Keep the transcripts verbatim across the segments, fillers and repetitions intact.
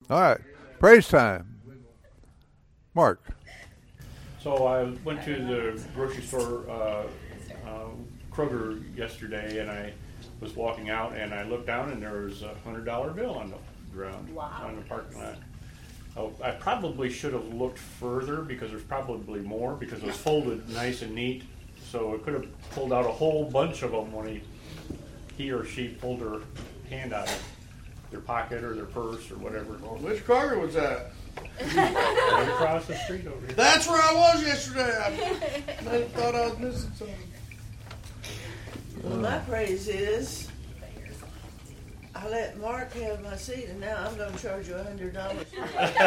All right. Praise time. Mark. So I went to the grocery store, uh, uh, Kroger, yesterday, and I was walking out, and I looked down, and there was a hundred dollar bill on the ground, wow. on the parking lot. Oh, I probably should have looked further because there's probably more because it was folded nice and neat. So it could have pulled out a whole bunch of them when he, he or she pulled their hand out of their pocket or their purse or whatever. Which Kroger was that? Right across the street over here. That's where I was yesterday. I, I thought I was missing something. Well, my praise is I let Mark have my seat, and now I'm going to charge you a hundred dollars. We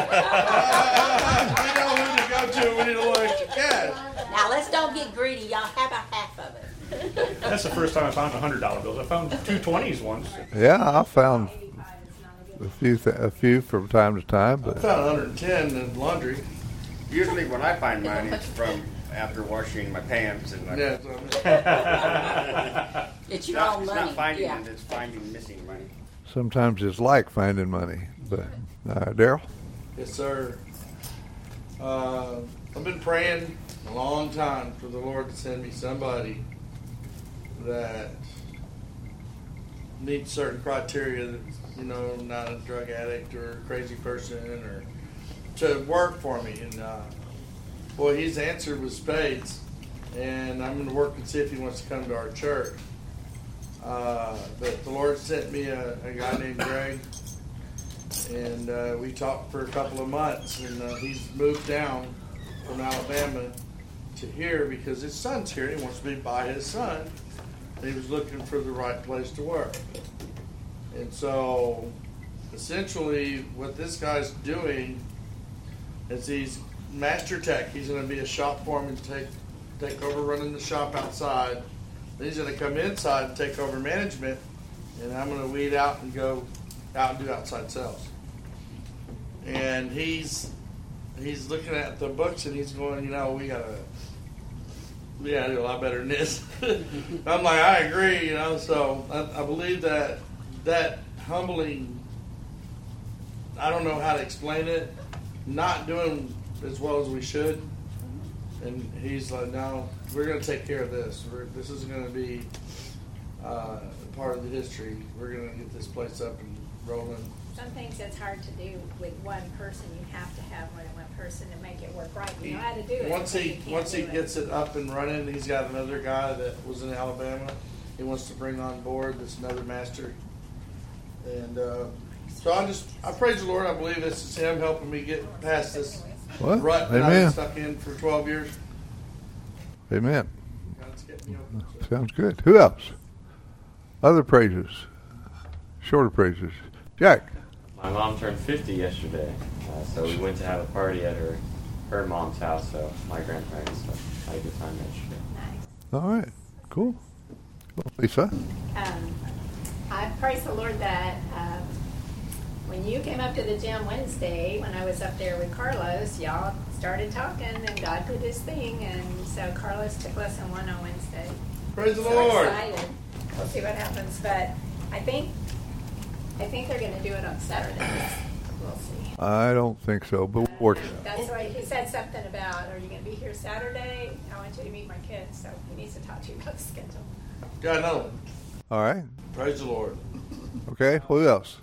know who to go to. We need a little extra cash. Now let's don't get greedy. Y'all have a half of it. That's the first time I found a hundred dollar bills. I found two twenties once. Yeah, I found a few, th- a few from time to time, I but found one hundred ten in laundry. Usually when I find mine, it's from after washing my pants. And I, Yeah. It's it's your not, own it's money. not finding yeah. it, it's finding missing money. sometimes it's like finding money. But uh, Daryl? Yes, sir. Uh, I've been praying a long time for the Lord to send me somebody that meets certain criteria, that, you know, not a drug addict or a crazy person, or to work for me. And uh, boy, his answer was spades. And I'm going to work and see if he wants to come to our church. Uh, but the Lord sent me a, a guy named Greg, and uh, we talked for a couple of months, and uh, he's moved down from Alabama to here because his son's here. He wants to be by his son, and he was looking for the right place to work. And so, essentially, what this guy's doing is he's master tech. He's going to be a shop foreman, take take over running the shop outside. Then he's going to come inside and take over management, and I'm going to weed out and go out and do outside sales. And he's he's looking at the books and he's going, you know, we gotta we gotta do a lot better than this. I'm like, I agree, you know. So I, I believe that that humbling, I don't know how to explain it, not doing as well as we should. And he's like, no, we're going to take care of this. We're, this is going to be uh, part of the history. We're going to get this place up and rolling. Some things that's hard to do with one person. You have to have more than one person to make it work right. You know how to do it. Once he once he gets it up and running, he's got another guy that was in Alabama. He wants to bring on board. That's another master. And uh, so I just I praise the Lord. I believe this is Him helping me get past this Well, rut that I've amen. been stuck in for twelve years. Amen. God's getting me open, so. Sounds good. Who else? Other praises. Shorter praises. Jack. My mom turned fifty yesterday, uh, so we went to have a party at her her mom's house, so my grandparents, so I had a good time yesterday. Nice. All right. Cool. Cool. Lisa? Um, I praise the Lord that uh, when you came up to the gym Wednesday, when I was up there with Carlos, y'all started talking, and God did His thing, and so Carlos took lesson one on Wednesday. Praise the so Lord. Excited. We'll see what happens, but I think I think they're going to do it on Saturdays. We'll see. I don't think so, but we'll work. That's why he said something about, are you going to be here Saturday? I want you to meet my kids, so he needs to talk to you about the schedule. Got another one. All right. Praise the Lord. Okay. Who else?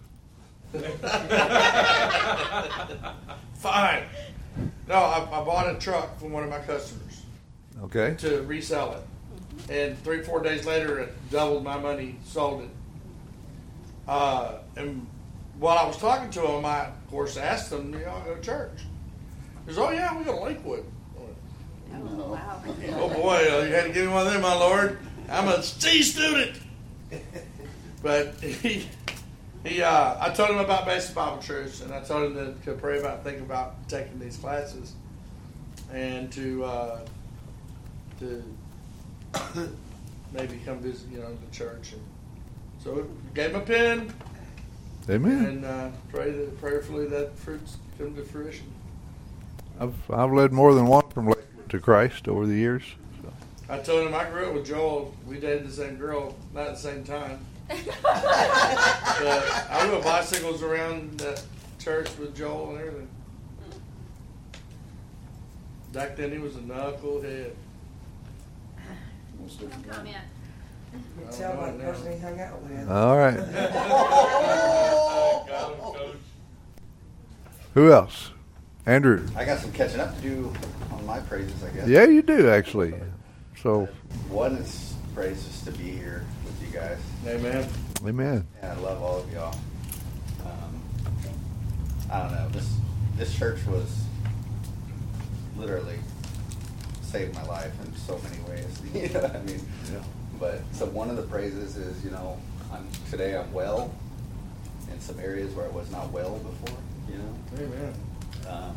Fine. No, I, I bought a truck from one of my customers Okay. to resell it. And three, four days later, it doubled my money, sold it. Uh, and while I was talking to him, I, of course, asked him, you know, go to church. He goes, oh, yeah, we go to Lakewood. I went, Oh, wow. oh, boy, you had to give me one of them, my Lord. I'm a C student. But he... He, uh, I told him about basic Bible truths, and I told him to, to pray about, think about taking these classes, and to uh, to maybe come visit, you know, the church. And so gave him a pen, Amen. and uh, pray that prayerfully that fruits come to fruition. I've I've led more than one from Lakewood to Christ over the years. So. I told him I grew up with Joel. We dated the same girl, not at the same time. But I rode bicycles around that church with Joel and everything. Back then he was a knucklehead. Comment. I don't Sound know like the now. person he hung out with. All right. Got him, coach. Who else? Andrew. I got some catching up to do on my praises, I guess. Yeah, you do actually. So, One is praises to be here with you guys. Amen. amen. And I love all of y'all. Um, I don't know. This this church was literally saved my life in so many ways. You know what I mean? Yeah. But so one of the praises is, you know, I'm, today I'm well in some areas where I was not well before. You know. Amen. Um,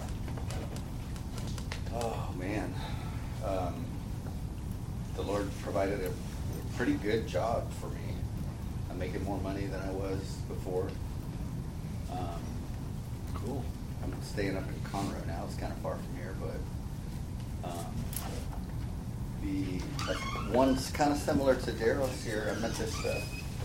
oh man, um, the Lord provided a pretty good job for me. I'm making more money than I was before. Um, Cool. I'm staying up in Conroe now. It's kind of far from here, but um, the uh, one's kind of similar to Daryl's here. I met this. Uh,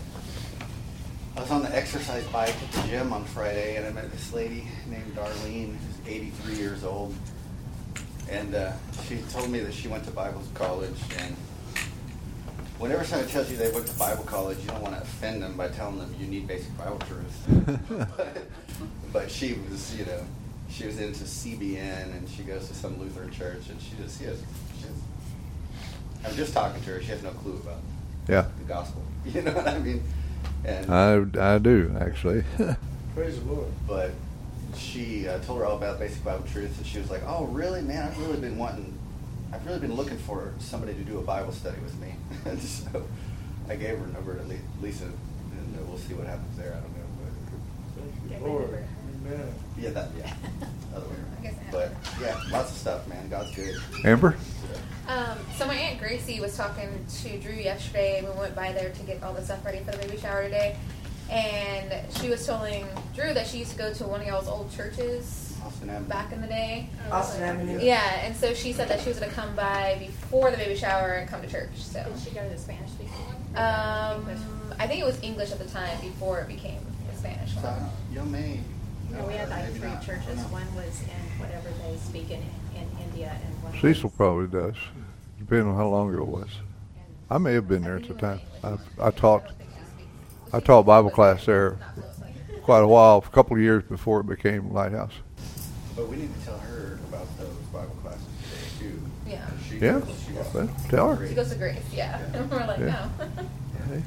I was on the exercise bike at the gym on Friday, and I met this lady named Darlene, who's eighty-three years old. And uh, she told me that she went to Bible college. And whenever somebody tells you they went to Bible college, you don't want to offend them by telling them you need basic Bible truth. but, but she was, you know, she was into C B N, and she goes to some Lutheran church, and she just, she has, she has, I'm just talking to her. She has no clue about Yeah, the gospel. You know what I mean? And I, I do actually. Praise the Lord. But she uh, told her all about basic Bible truth, and she was like, "Oh, really, man? I've really been wanting, I've really been looking for somebody to do a Bible study with me." And so I gave her a number to Lisa, and uh, we'll see what happens there. I don't know, Thank Get you, my Lord. number. Amen. but yeah, that yeah, other way I guess I around. have But yeah, lots of stuff, man. God's good. Amber. Um, so my Aunt Gracie was talking to Drew yesterday. We went by there to get all the stuff ready for the baby shower today. And she was telling Drew that she used to go to one of y'all's old churches Austin Avenue. back in the day. Austin Avenue. Yeah, and so she said that she was going to come by before the baby shower and come to church. So, Did she go to the Spanish speaking one? um, English? I think it was English at the time before it became the Spanish So, I one. don't- you may. No, we had like maybe three not. I don't churches. know. One was in whatever they speak in, in India, and one Cecil was probably does, depending on how long ago it was. I may have been there at the time. I, I taught I taught Bible class there quite a while, a couple of years before it became Lighthouse. But we need to tell her about those Bible classes today too. Yeah. She Yeah, goes- she goes- well, tell her. She goes to Grace, yeah. And we're like, Yeah. no. Hey.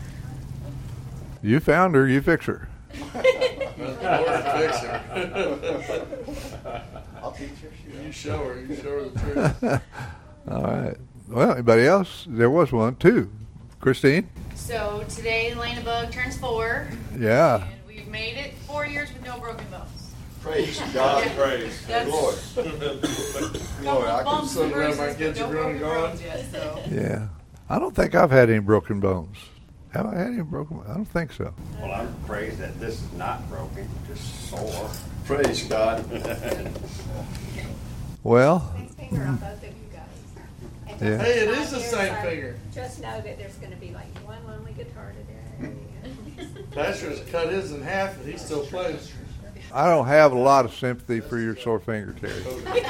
You found her, you fix her. Lord, fix her. I'll teach her. She You show her. You show her the truth. All right. Well, anybody else? There was one too. Christine? So today, Elena Bug turns four, Yeah. and we've made it four years with no broken bones. Praise God. Yeah. Praise That's- Lord. Couple Lord, I of can bumps some and around my bruises, kids but are no grown broken and bones yet. So Yeah. I don't think I've had any broken bones. Have I had any broken bones? I don't think so. Well, I'm praised that this is not broken, just sore. Praise God. Well, Thanks finger on both of you guys. And Yeah. just Hey, it not is the here, same so finger. Just know that there's going to be like one lonely guitar today. Pastor's cut his in half, and he still plays. I don't have a lot of sympathy for your sore finger, Terry.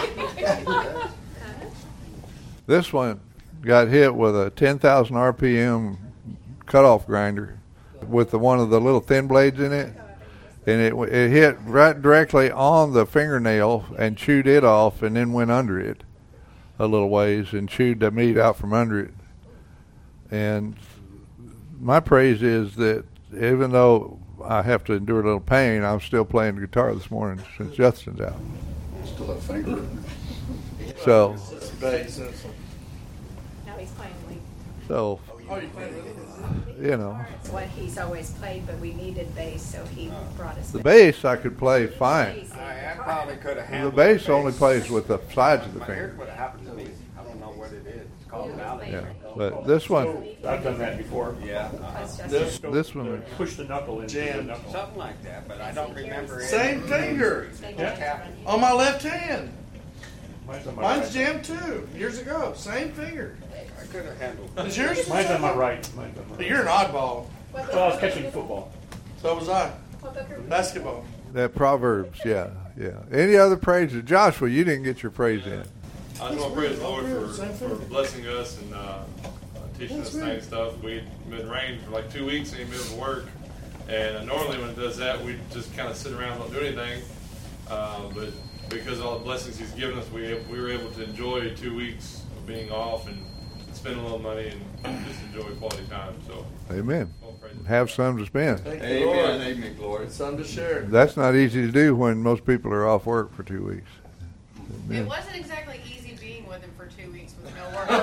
This one got hit with a ten thousand R P M cutoff grinder with the, one of the little thin blades in it, and it it hit right directly on the fingernail and chewed it off, and then went under it a little ways and chewed the meat out from under it. And my praise is that even though I have to endure a little pain, I'm still playing the guitar this morning since Justin's out. Still a finger. So, It's bass. It's, No, he's playing lead. so oh, you play with it? you know, It's what he's always played, but we needed bass, so he brought us the bass I could play fine. I, I probably could have The handled bass only plays with the sides of the But finger. here's what happened to me. I don't know what it is. It's called an allergy. Yeah, but this one, I've done that before. Yeah, uh, This, this one, Push the knuckle into the Jam. knuckle. something like that, but I don't remember it. same finger Yeah. Happened. on my left hand. Mine's on my Mine's right. jammed too, years ago. Same finger. I could have handled Is yours? Mine's on my right. Mine's on my right. You're an oddball. Well, I was catching football. So was I. What book are we- Basketball. That Proverbs, yeah, yeah. Any other praises? Joshua, you didn't get your praise in. I just want to praise the Lord for, for blessing us and uh, uh, teaching us nice stuff. We'd been rained for like two weeks and ain't been able to work. And uh, normally when it does that, we just kind of sit around and don't do anything. Uh, but because of all the blessings He's given us, we we were able to enjoy two weeks of being off and spend a little money and just enjoy quality time. So, Amen. Have some to spend. Thank you, Amen. Lord. Amen. Glory. Some to share. That's not easy to do when most people are off work for two weeks. It wasn't exactly easy being with him for two weeks with no work.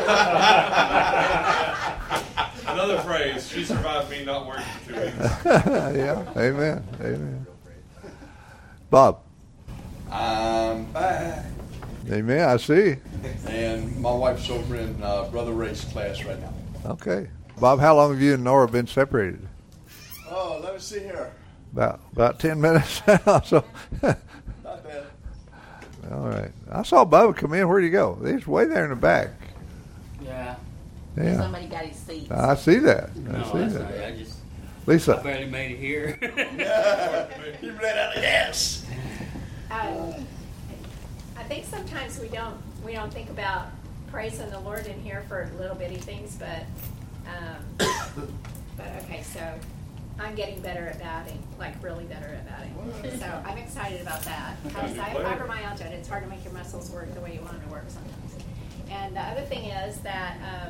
another phrase, she survived me not working for two weeks. Yeah, amen, amen. Bob. I'm back. Amen, I see. And my wife's over in uh, Brother Ray's class right now. Okay. Bob, how long have you and Nora been separated? Oh, let me see here. About about ten minutes now. So, Not bad. all right. I saw Bubba come in. Where'd he go? He's way there in the back. Yeah. Yeah. Somebody got his seat. I see that. I No, see that's that. all right. I just Lisa. I barely made it here. You let out the gas. Um, I think sometimes we don't we don't think about praising the Lord in here for little bitty things, but um, but okay, so I'm getting better at batting, like really better at batting. So I'm excited about that. Because I have fibromyalgia, and it's hard to make your muscles work the way you want them to work sometimes. And the other thing is that um,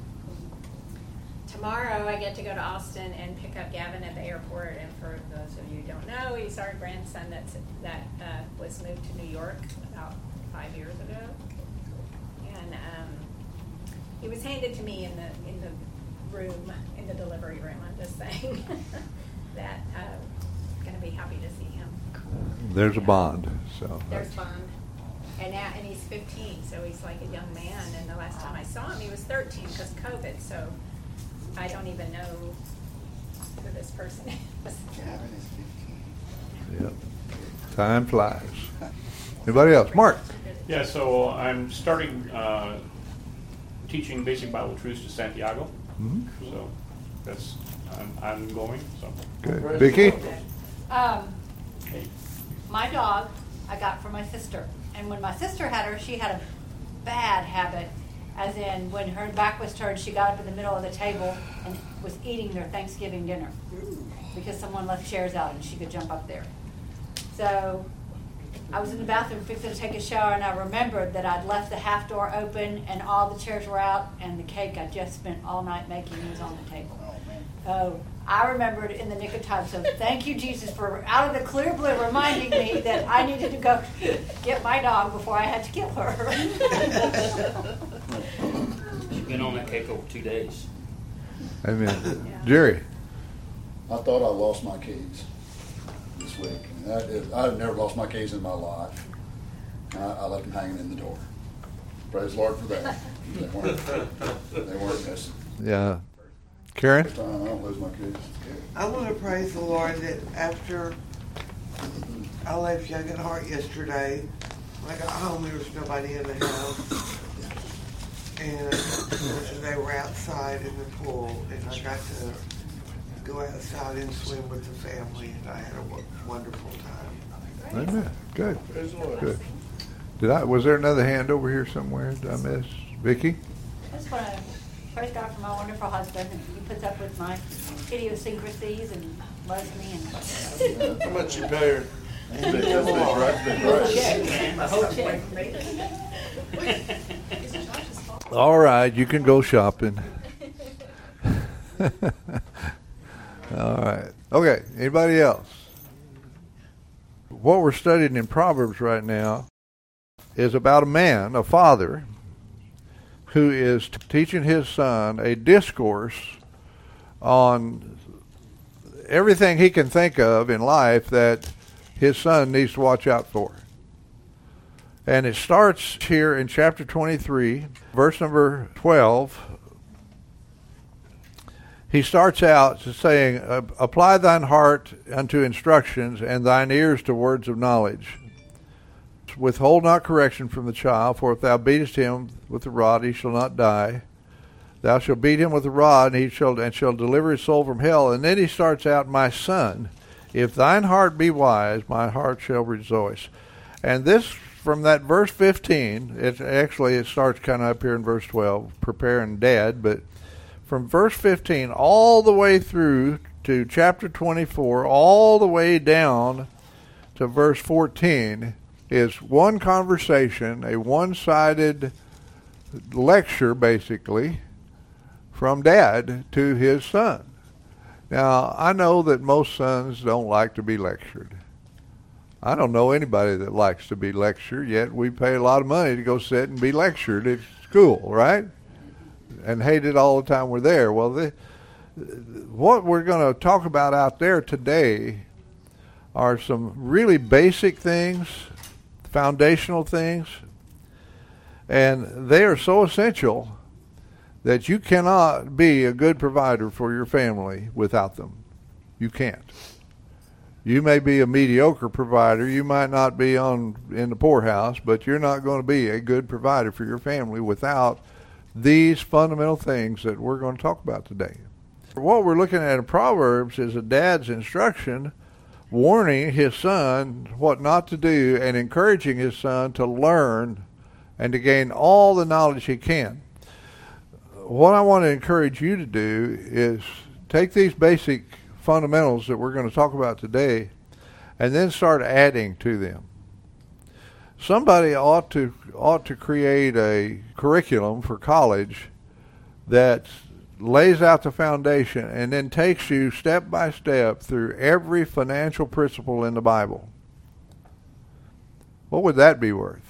tomorrow I get to go to Austin and pick up Gavin at the airport. And for those of you who don't know, he's our grandson that's, that uh, was moved to New York about five years ago. And um, he was handed to me in the in the room, in the delivery room. I'm just saying that I'm going to be happy to see him. There's a bond. So There's bond. And now, and he's fifteen, so he's like a young man. And the last time I saw him, he was thirteen because COVID. So I don't even know who this person is. Gavin is fifteen. Yep. Time flies. Anybody else? Mark. Yeah, so I'm starting uh, teaching basic Bible truths to Santiago. Mm-hmm. So that's I'm, I'm going. So Good. Vicki? Um, my dog I got from my sister. And when my sister had her, she had a bad habit, as in when her back was turned, she got up in the middle of the table and was eating their Thanksgiving dinner because someone left chairs out and she could jump up there. So I was in the bathroom fixing to take a shower, and I remembered that I'd left the half door open and all the chairs were out, and the cake I just spent all night making was on the table. Oh, I remembered in the nick of time. So thank you, Jesus, for out of the clear blue reminding me that I needed to go get my dog before I had to kill her. She's been on that cake over two days. Amen. Yeah. Jerry. I thought I lost my keys this week. And that is, I've never lost my keys in my life. I, I left them hanging in the door. Praise the Lord for that. They weren't, they weren't missing. Yeah. Karen? I don't lose my keys. I want to praise the Lord that after I left Young at Heart yesterday, when I got home, there was nobody in the house. And they were outside in the pool, and I got to go outside and swim with the family, and I had a w- wonderful time. Amen. Good. Praise the Lord. Good. Did I? Was there another hand over here somewhere? Did I miss? Vicki? I just want to praise God for my wonderful husband, and he puts up with my idiosyncrasies and loves me. And How much you pay her? A whole check. All right, you can go shopping. All right. Okay, anybody else? What we're studying in Proverbs right now is about a man, a father, who is t- teaching his son a discourse on everything he can think of in life that his son needs to watch out for. And it starts here in chapter twenty-three, verse number twelve. He starts out saying, apply thine heart unto instructions, and thine ears to words of knowledge. Withhold not correction from the child, for if thou beatest him with the rod, he shall not die. Thou shalt beat him with the rod, and he shall and shall deliver his soul from hell. And then he starts out, my son, If thine heart be wise, my heart shall rejoice. And this, from that verse fifteen, it actually it starts kind of up here in verse twelve, preparing dad, but from verse fifteen all the way through to chapter twenty-four, all the way down to verse fourteen, is one conversation, a one-sided lecture, basically, from dad to his son. Now, I know that most sons don't like to be lectured. I don't know anybody that likes to be lectured, yet we pay a lot of money to go sit and be lectured at school, right? And hate it all the time we're there. Well, the, what we're going to talk about out there today are some really basic things, foundational things, and they are so essential that you cannot be a good provider for your family without them. You can't. You may be a mediocre provider. You might not be on in the poorhouse, but you're not going to be a good provider for your family without these fundamental things that we're going to talk about today. What we're looking at in Proverbs is a dad's instruction, warning his son what not to do and encouraging his son to learn and to gain all the knowledge he can. What I want to encourage you to do is take these basic fundamentals that we're going to talk about today and then start adding to them. Somebody ought to ought to create a curriculum for college that lays out the foundation and then takes you step by step through every financial principle in the Bible. What would that be worth?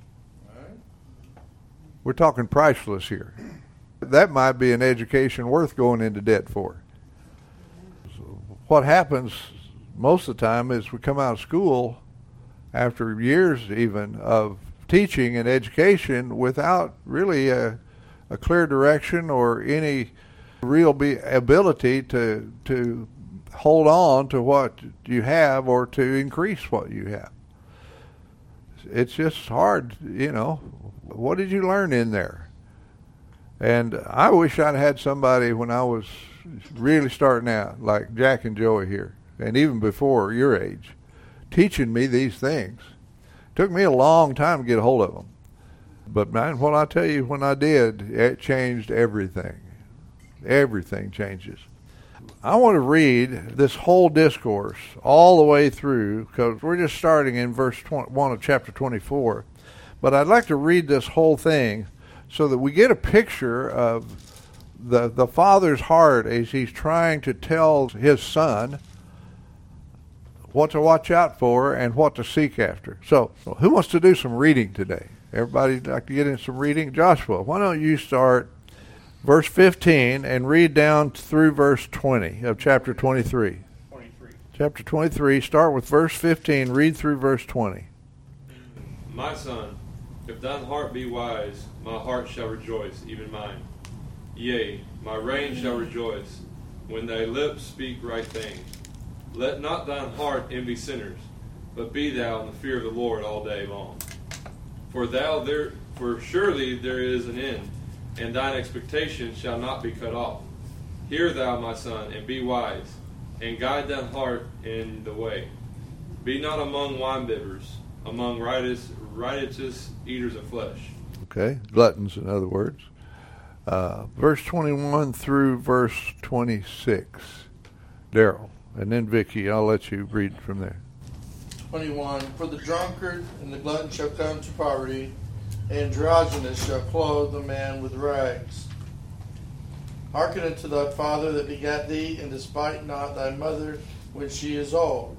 We're talking priceless here. That might be an education worth going into debt for. What happens most of the time is we come out of school after years even of teaching and education without really a, a clear direction or any real be ability to to hold on to what you have or to increase what you have. It's just hard, you know. What did you learn in there? And I wish I'd had somebody when I was really starting out, like Jack and Joey here, and even before your age, teaching me these things. It took me a long time to get a hold of them. But man, what I tell you, when I did, it changed everything. Everything changes. I want to read this whole discourse all the way through, because we're just starting in verse one of chapter twenty-four. But I'd like to read this whole thing so that we get a picture of the the father's heart as he's trying to tell his son what to watch out for and what to seek after. So, who wants to do some reading today? Everybody like to get in some reading? Joshua, why don't you start verse fifteen and read down through verse twenty of chapter twenty-three. twenty-three. Chapter twenty-three, start with verse fifteen, read through verse twenty. My son, if thine heart be wise, my heart shall rejoice, even mine. Yea, my rein shall rejoice, when thy lips speak right things. Let not thine heart envy sinners, but be thou in the fear of the Lord all day long. For thou there, for surely there is an end, and thine expectation shall not be cut off. Hear thou, my son, and be wise, and guide thine heart in the way. Be not among winebibbers, among riotous, riotous eaters of flesh. Okay, gluttons, in other words. Uh, verse twenty-one through verse twenty-six. Daryl, and then Vicky, I'll let you read from there. twenty-one. For the drunkard and the glutton shall come to poverty, and androgynous shall clothe the man with rags. Hearken unto thy father that begat thee, and despite not thy mother when she is old.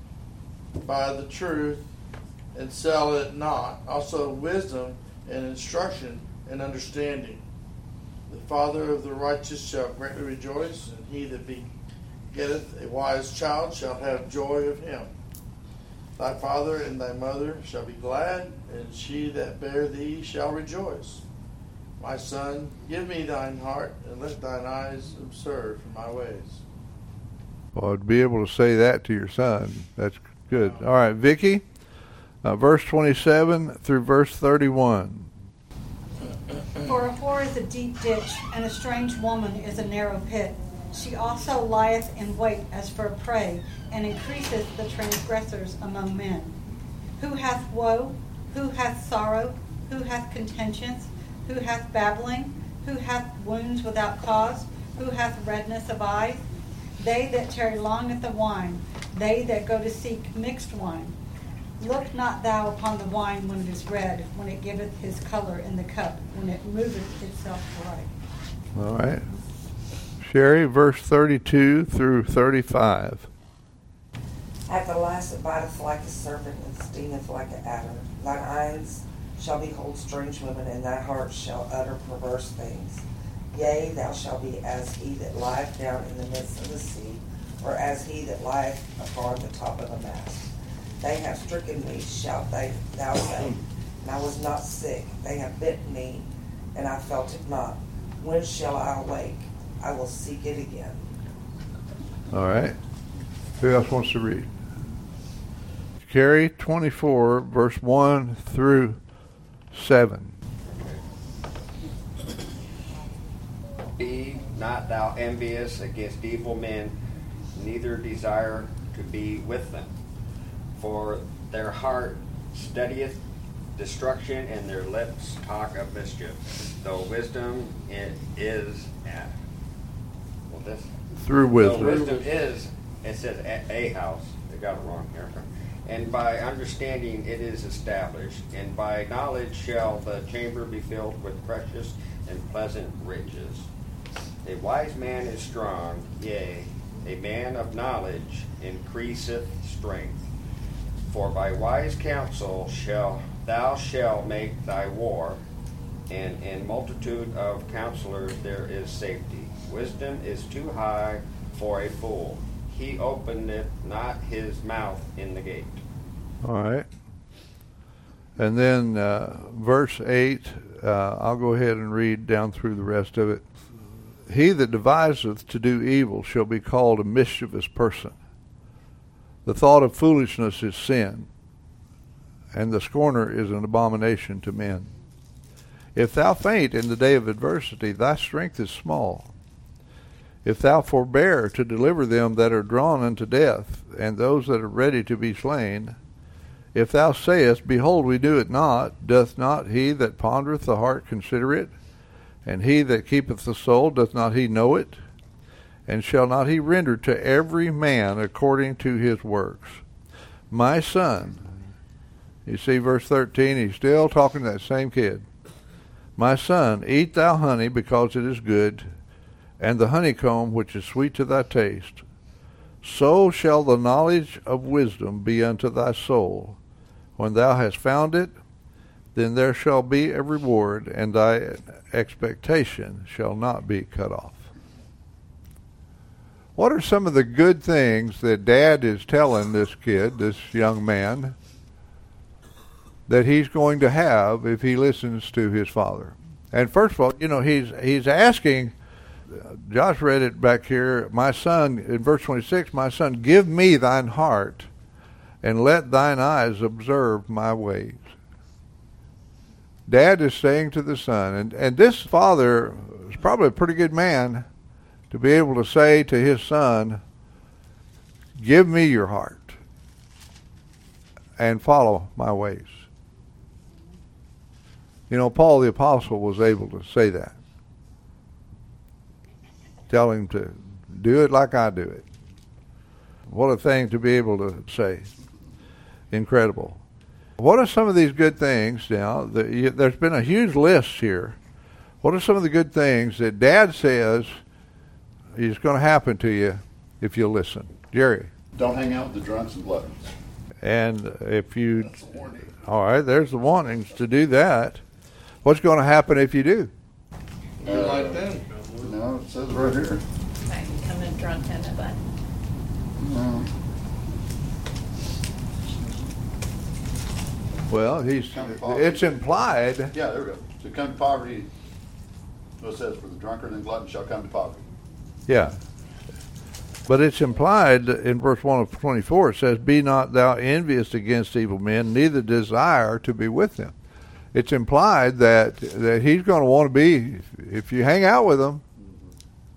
Buy the truth, and sell it not. Also wisdom and instruction and understanding. The father of the righteous shall greatly rejoice, and he that begetteth a wise child shall have joy of him. Thy father and thy mother shall be glad, and she that bare thee shall rejoice. My son, give me thine heart, and let thine eyes observe my ways. Well, to be able to say that to your son, that's good. All right, Vicky, uh, verse twenty-seven through verse thirty-one. For a whore is a deep ditch, and a strange woman is a narrow pit. She also lieth in wait as for a prey, and increaseth the transgressors among men. Who hath woe? Who hath sorrow? Who hath contentions? Who hath babbling? Who hath wounds without cause? Who hath redness of eyes? They that tarry long at the wine, they that go to seek mixed wine. Look not thou upon the wine when it is red, when it giveth his color in the cup, when it moveth itself bright. All right. Sherry, verse thirty-two through thirty-five. At the last it biteth like a serpent, and stingeth like an adder. Thine eyes shall behold strange women, and thy heart shall utter perverse things. Yea, thou shalt be as he that lieth down in the midst of the sea, or as he that lieth upon the top of a mast. They have stricken me, shalt they, thou say, and I was not sick. They have bitten me, and I felt it not. When shall I awake? I will seek it again. All right. Who else wants to read? Carrie, twenty-four, verse one through seven. Be not thou envious against evil men, neither desire to be with them. For their heart studieth destruction, and their lips talk of mischief. Though wisdom it is at well, this through wisdom. Though wisdom is, it says a, a house. They got it wrong here. And by understanding it is established, and by knowledge shall the chamber be filled with precious and pleasant riches. A wise man is strong, yea, a man of knowledge increaseth strength. For by wise counsel shall thou shalt make thy war, and in multitude of counselors there is safety. Wisdom is too high for a fool. He openeth not his mouth in the gate. All right. And then uh, verse eight, uh, I'll go ahead and read down through the rest of it. He that deviseth to do evil shall be called a mischievous person. The thought of foolishness is sin, and the scorner is an abomination to men. If thou faint in the day of adversity, thy strength is small. If thou forbear to deliver them that are drawn unto death, and those that are ready to be slain, if thou sayest, Behold, we do it not, doth not he that pondereth the heart consider it? And he that keepeth the soul, doth not he know it? And shall not he render to every man according to his works? My son, you see verse thirteen, he's still talking to that same kid. My son, eat thou honey, because it is good, and the honeycomb which is sweet to thy taste. So shall the knowledge of wisdom be unto thy soul. When thou hast found it, then there shall be a reward, and thy expectation shall not be cut off. What are some of the good things that Dad is telling this kid, this young man, that he's going to have if he listens to his father? And first of all, you know, he's he's asking, Josh read it back here, my son, in verse twenty-six, my son, give me thine heart, and let thine eyes observe my ways. Dad is saying to the son, and, and this father is probably a pretty good man to be able to say to his son, give me your heart and follow my ways. You know, Paul the Apostle was able to say that. Tell him to do it like I do it. What a thing to be able to say. Incredible. What are some of these good things now? That you, there's been a huge list here. What are some of the good things that Dad says is going to happen to you if you listen? Jerry. Don't hang out with the drunks and gluttons. And if you, all right, there's the warnings to do that. What's going to happen if you do? You like them? No, it says right here. Might become a drunk and a butt. No. Well, he's, it's implied. Yeah, there we go. To come to poverty, well, it says, for the drunkard and glutton shall come to poverty. Yeah. But it's implied in verse one of twenty-four, it says, be not thou envious against evil men, neither desire to be with them. It's implied that that he's going to want to be, if you hang out with them,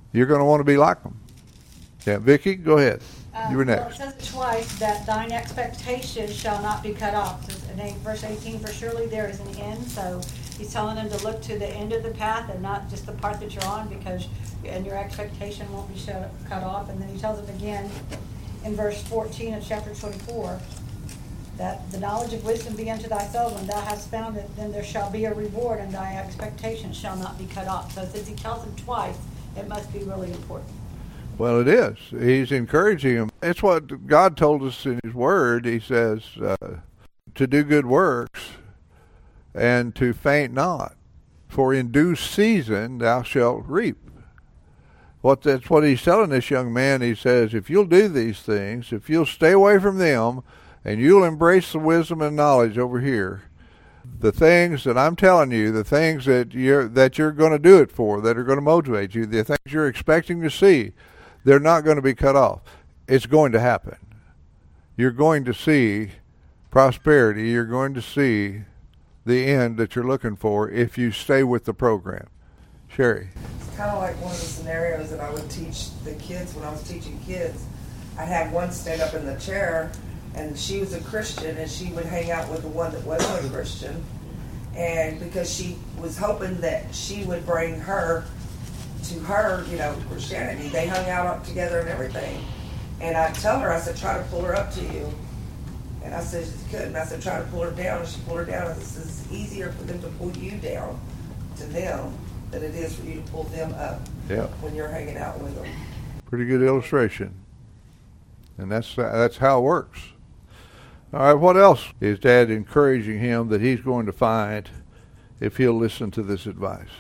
you're going to want to be like them. Yeah, Vicki, go ahead. Uh, you were well, next. it says it twice that thine expectation shall not be cut off. It says in verse eighteen, for surely there is an end. So he's telling them to look to the end of the path and not just the part that you're on, because and your expectation won't be shut, cut off. And then he tells them again in verse fourteen of chapter twenty-four that the knowledge of wisdom be unto thy soul. When thou hast found it, then there shall be a reward, and thy expectation shall not be cut off. So since he tells them twice, it must be really important. Well, it is. He's encouraging them. It's what God told us in His Word. He says uh, to do good works and to faint not, for in due season thou shalt reap. What that's what He's telling this young man. He says, if you'll do these things, if you'll stay away from them, and you'll embrace the wisdom and knowledge over here, the things that I'm telling you, the things that you're that you're going to do it for, that are going to motivate you, the things you're expecting to see, they're not going to be cut off. It's going to happen. You're going to see prosperity. You're going to see the end that you're looking for if you stay with the program. Sherry. It's kind of like one of the scenarios that I would teach the kids when I was teaching kids. I'd have one stand up in the chair, and she was a Christian, and she would hang out with the one that wasn't a Christian. And because she was hoping that she would bring her to her, you know, Christianity, they hung out together and everything. And I tell her, I said, try to pull her up to you. And I said, she couldn't. I said, try to pull her down. And she pulled her down. And this is easier for them to pull you down to them than it is for you to pull them up Yeah. when you're hanging out with them. Pretty good illustration. And that's that's how it works. All right, what else is Dad encouraging him that he's going to find if he'll listen to this advice?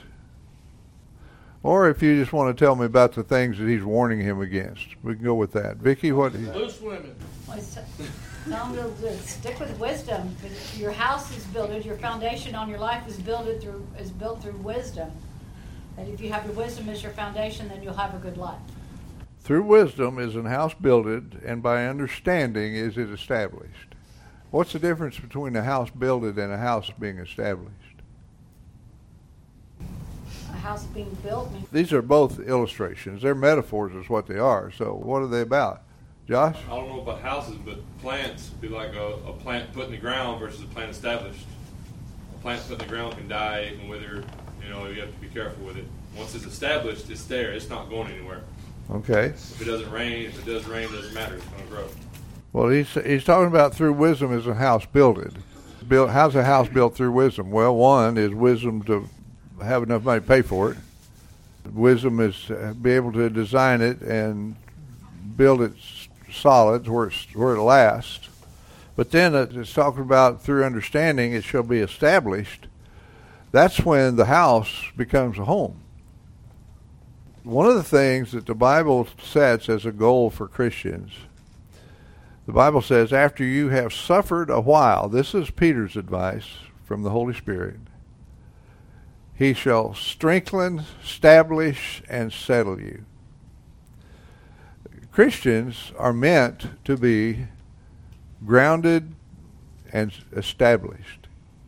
Or if you just want to tell me about the things that he's warning him against, we can go with that. Vicki, what? Loose women. Well, it's- tell them to stick with wisdom. Your house is built, your foundation on your life is built through is built through wisdom. And if you have your wisdom as your foundation, then you'll have a good life. Through wisdom is an house builded, and by understanding is it established. What's the difference between a house builded and a house being established? A house being built means These are both illustrations. They're metaphors is what they are. So what are they about? Josh? I don't know about houses, but plants be like a, a plant put in the ground versus a plant established. A plant put in the ground can die, it can wither. You know, you have to be careful with it. Once it's established, it's there. It's not going anywhere. Okay. If it doesn't rain, if it does rain, it doesn't matter. It's going to grow. Well, he's he's talking about through wisdom is a house builded. Built, how's a house built through wisdom? Well, one is wisdom to have enough money to pay for it. Wisdom is to be able to design it and build it solid where, it's, where it lasts. But then it's talking about through understanding it shall be established. That's when the house becomes a home. One of the things that the Bible sets as a goal for Christians, the Bible says, after you have suffered a while, this is Peter's advice from the Holy Spirit, he shall strengthen, establish, and settle you. Christians are meant to be grounded and established.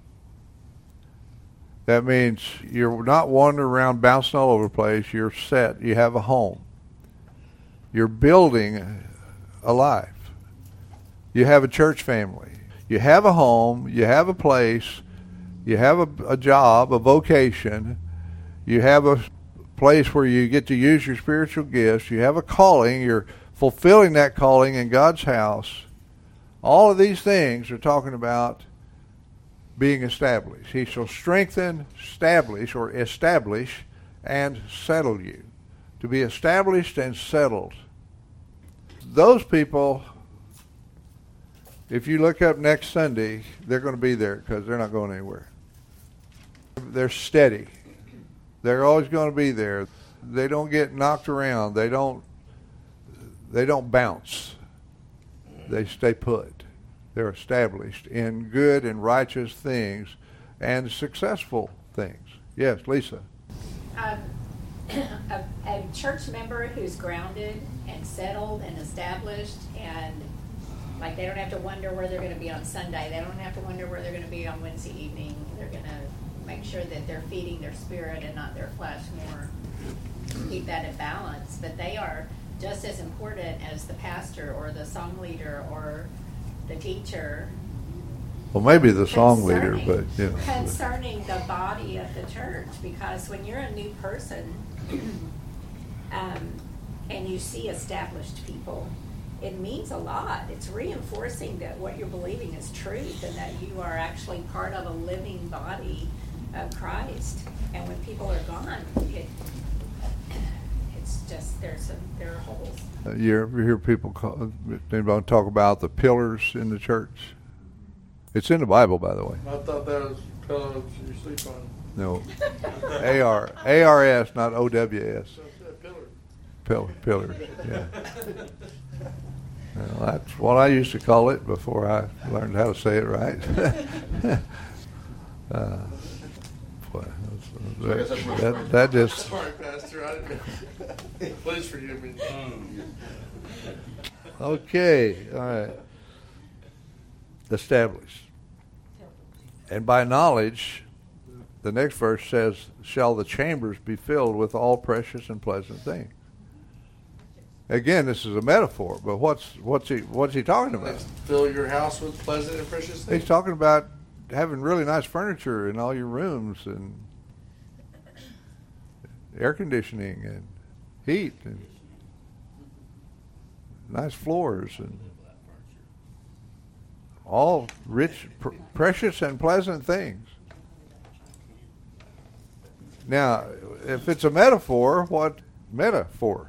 That means you're not wandering around bouncing all over the place. You're set. You have a home. You're building a life. You have a church family. You have a home. You have a place. You have a, a job, a vocation. You have a place where you get to use your spiritual gifts. You have a calling. You're fulfilling that calling in God's house. All of these things are talking about being established. He shall strengthen, establish, or establish, and settle you. To be established and settled. Those people, if you look up next Sunday, they're going to be there because they're not going anywhere. They're steady. They're always going to be there. They don't get knocked around. They don't they don't bounce. They stay put. They're established in good and righteous things and successful things. Yes, Lisa. Um, a, a church member who's grounded and settled and established and Like they don't have to wonder where they're going to be on Sunday. They don't have to wonder where they're going to be on Wednesday evening. They're going to make sure that they're feeding their spirit and not their flesh more. Keep that in balance. But they are just as important as the pastor or the song leader or the teacher. Well, maybe the song leader, but you know. Concerning the body of the church, because when you're a new person um, and you see established people, it means a lot. It's reinforcing that what you're believing is truth and that you are actually part of a living body of Christ. And when people are gone, it, it's just, there's some, there are holes. Uh, you ever hear people call, anybody talk about the pillars in the church? It's in the Bible, by the way. I thought that was pillows you sleep on. No. A R A R S, not O W S. So it's a pillar. Pillar, pillars, yeah. Well, that's what I used to call it before I learned how to say it right. uh, boy, that's, that, that, that just... Sorry, Pastor. I didn't... Please forgive me. Okay, all right. Established. And by knowledge, the next verse says, shall the chambers be filled with all precious and pleasant things. Again, this is a metaphor, but what's what's he what's he talking about? Fill your house with pleasant and precious things. He's talking about having really nice furniture in all your rooms and air conditioning and heat and nice floors and all rich, pr- precious and pleasant things. Now, if it's a metaphor, what metaphor?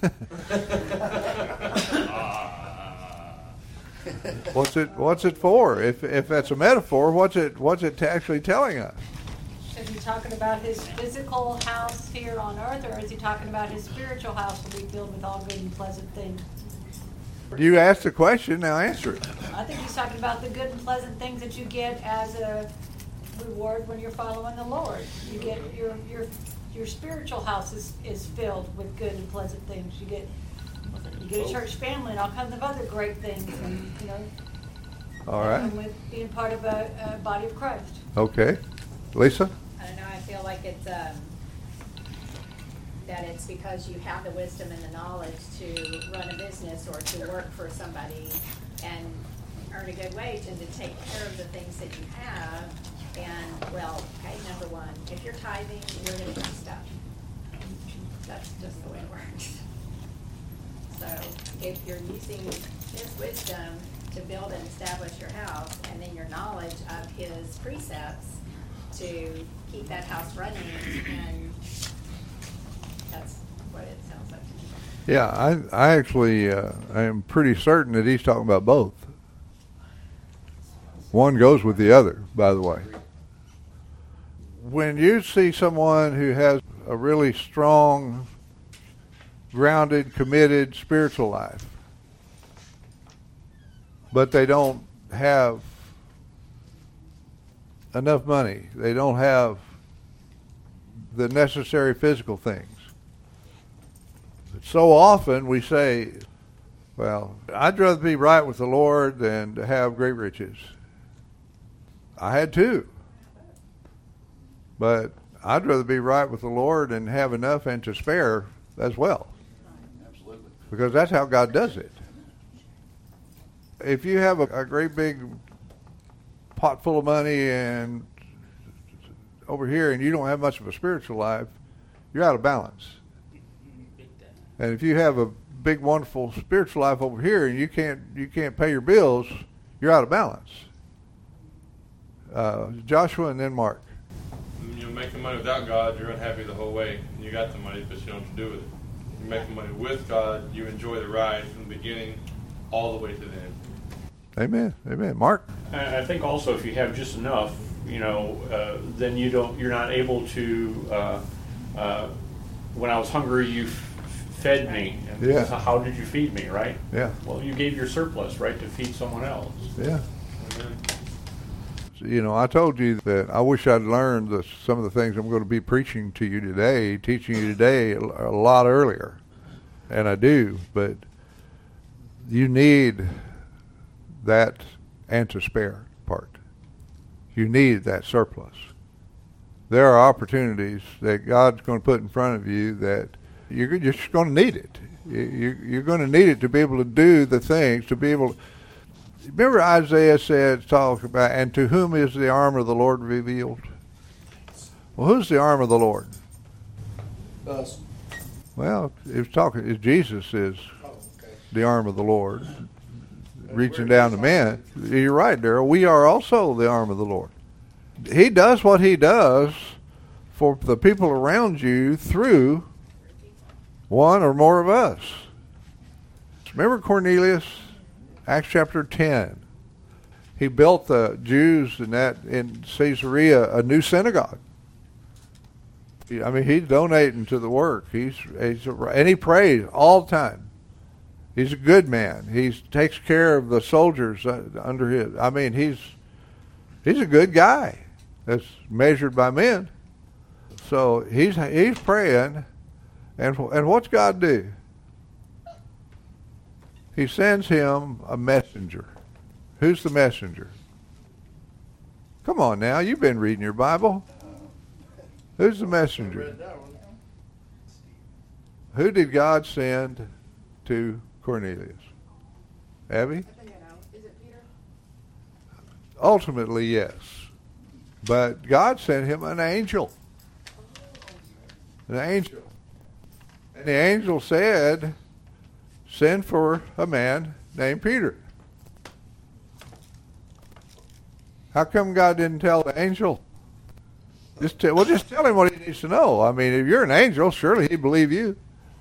What's it? What's it for? If if that's a metaphor, what's it? What's it actually telling us? Is he talking about his physical house here on earth, or is he talking about his spiritual house will be filled with all good and pleasant things? You asked the question, now answer it. I think he's talking about the good and pleasant things that you get as a reward when you're following the Lord. You get your your your spiritual house is, is filled with good and pleasant things. You get you get a church family and all kinds of other great things, and you know. All right. And with being part of a, a body of Christ. Okay, Lisa. I don't know. I feel like it's um, that it's because you have the wisdom and the knowledge to run a business or to work for somebody and earn a good wage and to take care of the things that you have. And, well, okay, number one, if you're tithing, you're going to get stuff. That's just the way it works. So if you're using his wisdom to build and establish your house, and then your knowledge of his precepts to keep that house running, and that's what it sounds like to me. Yeah, I I actually uh, I am pretty certain that he's talking about both. One goes with the other, by the way. When you see someone who has a really strong, grounded, committed spiritual life, but they don't have enough money, they don't have the necessary physical things. So often we say, well, I'd rather be right with the Lord than to have great riches. I had two. But I'd rather be right with the Lord and have enough and to spare as well. Absolutely. Because that's how God does it. If you have a, a great big pot full of money and over here and you don't have much of a spiritual life, you're out of balance. And if you have a big, wonderful spiritual life over here and you can't you can't pay your bills, you're out of balance. Uh, Joshua and then Mark. You're making money without God, you're unhappy the whole way. You got the money, but you don't know what to do with it. You're making money with God, you enjoy the ride from the beginning all the way to the end. Amen. Amen. Mark? I think also if you have just enough, you know, uh, then you don't, you're not able to, uh, uh, when I was hungry, you f- fed me. And Yeah. so how did you feed me, right? Yeah. Well, you gave your surplus, right, to feed someone else. Yeah. Amen. You know, I told you that I wish I'd learned the, some of the things I'm going to be preaching to you today, teaching you today a, a lot earlier. And I do, but you need that and to spare part. You need that surplus. There are opportunities that God's going to put in front of you that you're just going to need it. You're going to need it to be able to do the things, to be able to. Remember Isaiah said, talk about, and to whom is the arm of the Lord revealed? Well, who's the arm of the Lord? Us. Well, it's talking, it's Jesus is Oh, okay. the arm of the Lord, reaching down to men. You're right, Darrell. We are also the arm of the Lord. He does what he does for the people around you through one or more of us. Remember Cornelius, Acts chapter ten. He built the Jews in that in Caesarea a new synagogue. I mean, he's donating to the work. He's, he's and he prays all the time. He's a good man. He takes care of the soldiers under his. I mean, he's he's a good guy. That's measured by men. So he's he's praying, and and what's God do? He sends him a messenger. Who's the messenger? Come on now, you've been reading your Bible. Who's the messenger? Who did God send to Cornelius? Abby? Is it Peter? Ultimately, yes. But God sent him an angel. An angel. And the angel said, send for a man named Peter. How come God didn't tell the angel? Just tell, well, just tell him what he needs to know. I mean, if you're an angel, surely he'd believe you.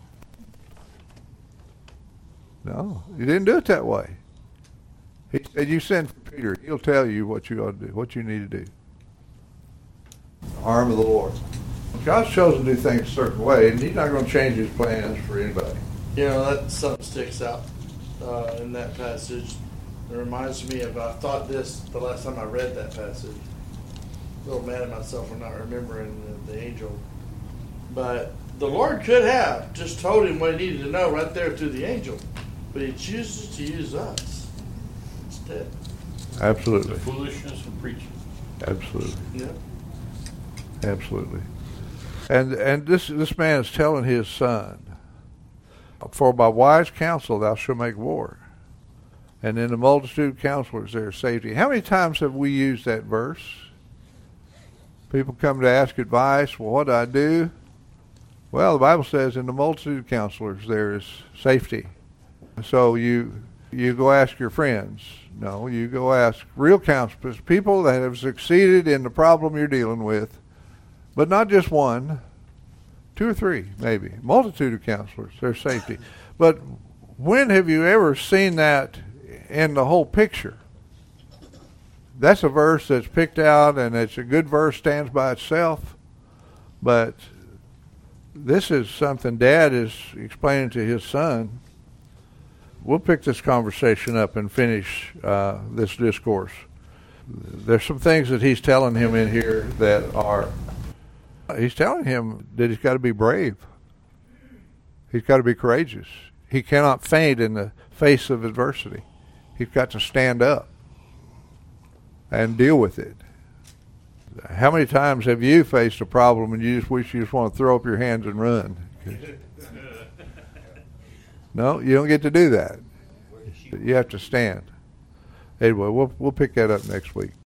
No, he didn't do it that way. He said, you send for Peter. He'll tell you what you ought to do, what you need to do. Arm of the Lord. God's chosen to do things a certain way, and he's not going to change his plans for anybody. You know, that something sticks out uh, in that passage. It reminds me of, I thought this the last time I read that passage. A little mad at myself for not remembering the, the angel. But the Lord could have just told him what he needed to know right there through the angel. But he chooses to use us instead. Absolutely. The foolishness of preaching. Absolutely. Yeah. Absolutely. And and this this man is telling his son, for by wise counsel thou shalt make war, and in the multitude of counselors there is safety. How many times have we used that verse? People come to ask advice. Well, what do I do? Well, the Bible says in the multitude of counselors there is safety. So you you go ask your friends. No, you go ask real counselors, people that have succeeded in the problem you're dealing with. But not just one, two or three, maybe. Multitude of counselors, there's safety. But when have you ever seen that in the whole picture? That's a verse that's picked out, and it's a good verse, stands by itself. But this is something Dad is explaining to his son. We'll pick this conversation up and finish uh, this discourse. There's some things that he's telling him in here that are... He's telling him that he's got to be brave. He's got to be courageous. He cannot faint in the face of adversity. He's got to stand up and deal with it. How many times have you faced a problem and you just wish you just want to throw up your hands and run? No, you don't get to do that. You have to stand. Anyway, we'll we'll pick that up next week.